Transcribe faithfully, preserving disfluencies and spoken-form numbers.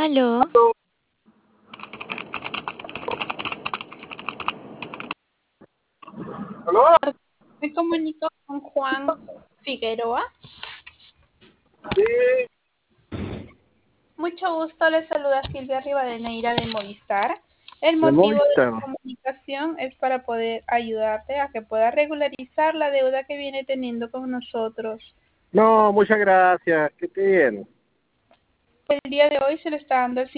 Aló. ¿Aló? Me comunico con Juan Figueroa. Sí, Mucho gusto, les saluda Silvia Rivadeneira de Movistar. El de motivo de Movistar. la comunicación es para poder ayudarte a que puedas regularizar la deuda que viene teniendo con nosotros. No, muchas gracias, que esté bien. El día de hoy se le está dando el